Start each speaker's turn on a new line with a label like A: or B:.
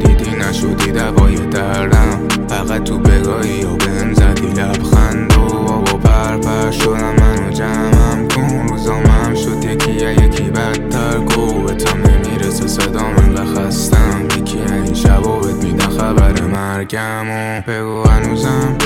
A: دیدی نشدی دوای دردم، فقط تو بگاهی و بهم زدی لبخند و بابا پرپر شدم منو جمعم کن. روزامم شد یکی بدتر، گوبتم نمیرسه صدام انقدر خستم. یکی این شبا بهت میدن خبر مرگم و بگو هنوزم